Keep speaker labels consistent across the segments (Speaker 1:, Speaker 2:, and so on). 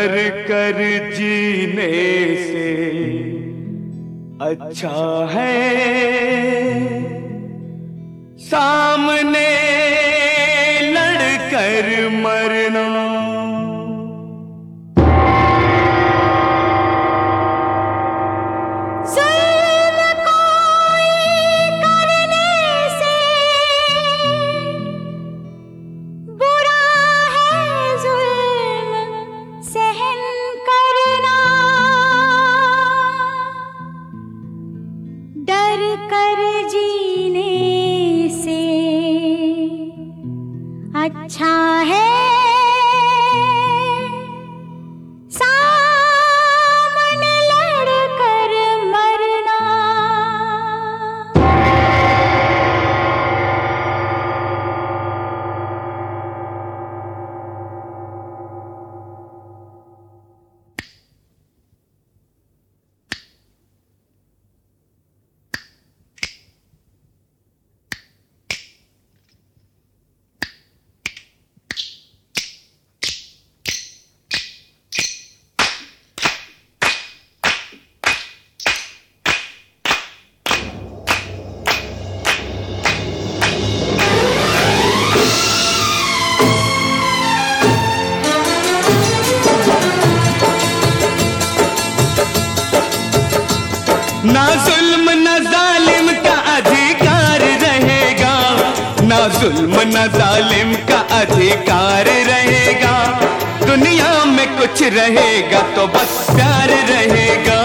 Speaker 1: डर कर जीने से अच्छा है सामने लड़कर मरना।
Speaker 2: अच्छा है सामने लड़कर मरना।
Speaker 1: ना जुल्म न जालिम का अधिकार रहेगा, ना जुल्म न जालिम का अधिकार रहेगा। दुनिया में कुछ रहेगा तो बस प्यार रहेगा,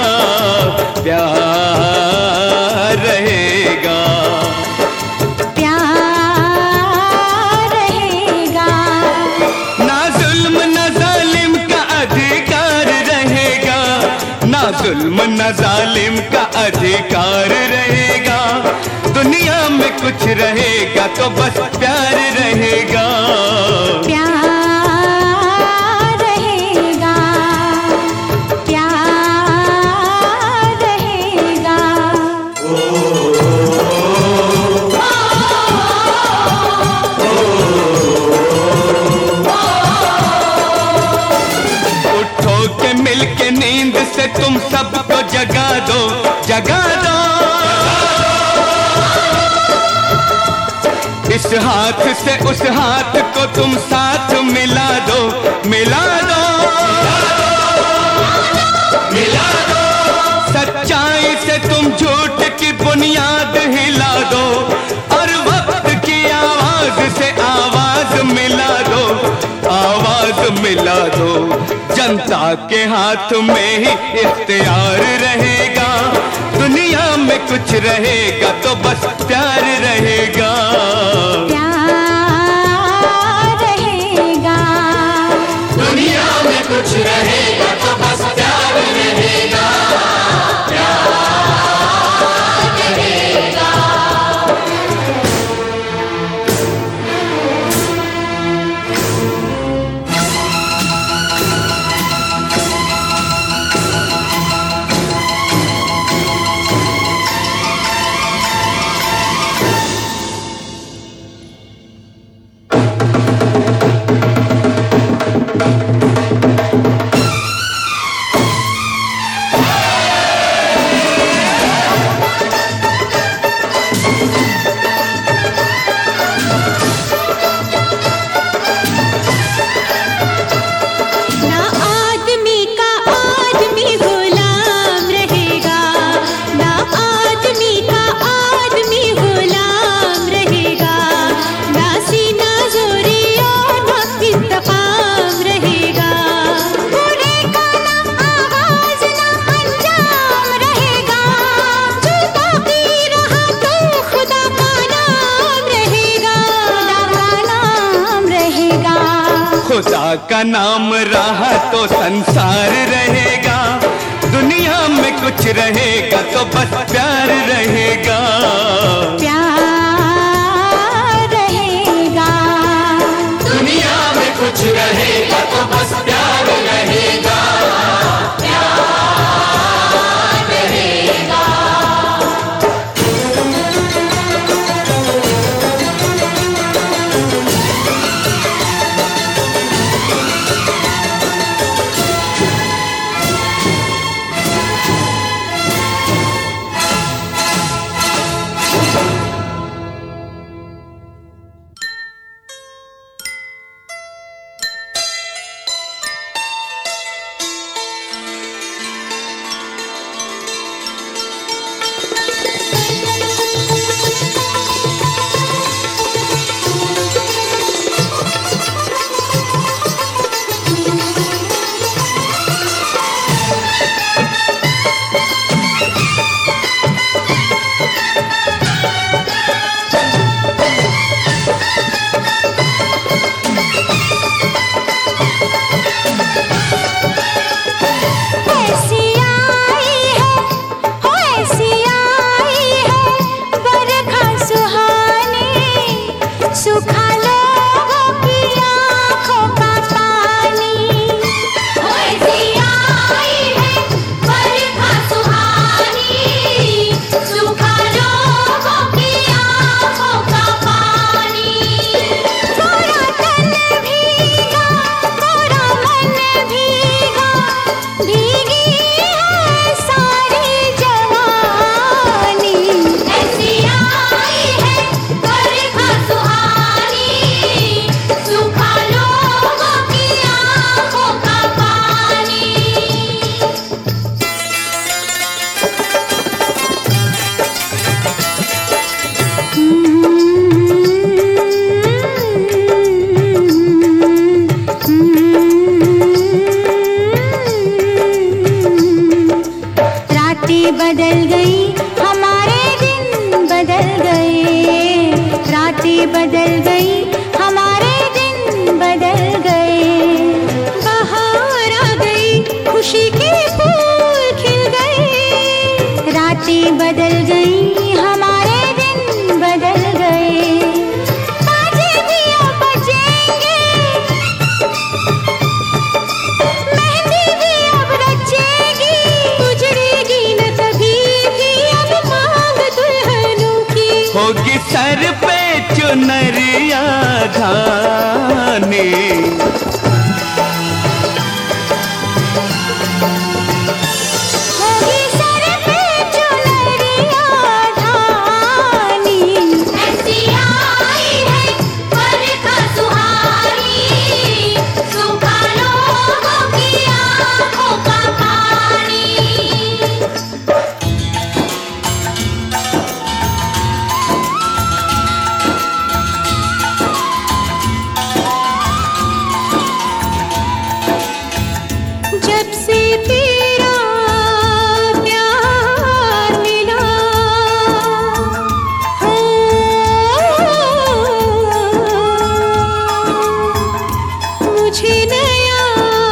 Speaker 1: प्यार रहेगा,
Speaker 2: प्यार रहेगा।
Speaker 1: ना जुल्म न जालिम का अधिकार रहेगा, ना जुल्म न जालिम का अधिकार रहेगा। दुनिया में कुछ रहेगा तो बस प्यार रहेगा,
Speaker 2: प्यार रहेगा, प्यार रहेगा। उठो के मिल के नींद से तुम सबको जगा दो, जगा दो। इस हाथ से उस हाथ को तुम साथ मिला दो, मिला दो, मिला दो। सच्चाई से तुम झूठ की बुनियाद हिला दो, और वक्त की आवाज से आवाज मिला दो, आवाज मिला दो। जनता के हाथ में ही इख्तियार रहेगा। दुनिया में कुछ रहेगा तो बस प्यार रहेगा, प्यार रहेगा।
Speaker 1: दुनिया में कुछ रहेगा तो बस प्यार रहेगा, प्यार रहेगा। खुदा का नाम रहा तो संसार रहेगा। दुनिया में कुछ रहेगा तो बस प्यार रहेगा,
Speaker 2: प्यार रहेगा।
Speaker 1: दुनिया में कुछ रहेगा तो बस प्यार रहेगा, प्यार रहेगा।
Speaker 3: रातें बदल गई, हमारे दिन बदल गए। रातें बदल गई, हमारे दिन बदल गए। बाहर आ गई, खुशी के फूल खिल गए। रातें बदल गई, हमारे दिन बदल गए। बाजे भी अब बजेंगे, मेहंदी भी अब रचेगी। उजड़ेगी न कभी भी अब मांग दुल्हनों की।
Speaker 2: होगी सर पे चुनरिया धानी,
Speaker 3: होगी सर पे चुनरिया धानी। ऐसी आई है बरखा सुहानी, सूखा लोगों की आँखों का पानी। जब से तेरा प्यार मिला, हो मुझे नया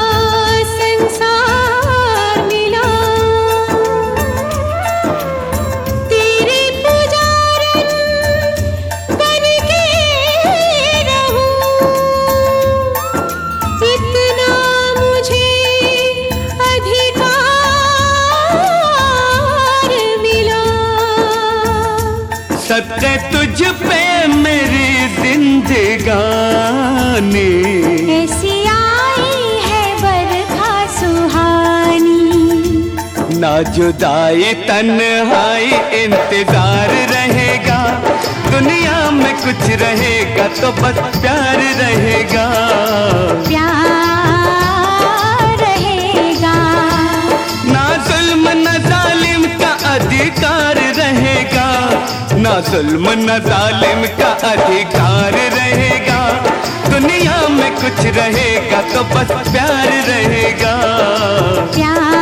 Speaker 3: संसार मिला। तेरे पुजारन बन के रहूं, इतना मुझे अधिकार मिला।
Speaker 2: सत्य तुझ पे मेरी जिंदगानी,
Speaker 3: ऐसी आई है बरखा सुहानी।
Speaker 2: ना जुदाई तन्हाई इंतजार रहेगा। दुनिया में कुछ रहेगा तो बस प्यार रहेगा।
Speaker 3: प्यार रहेगा,
Speaker 2: ना जुल्म न जालिम का अधिकार रहेगा। ना जुल्म न जालिम का अधिकार रहेगा। दुनिया में कुछ रहेगा तो बस प्यार रहेगा।
Speaker 3: प्यार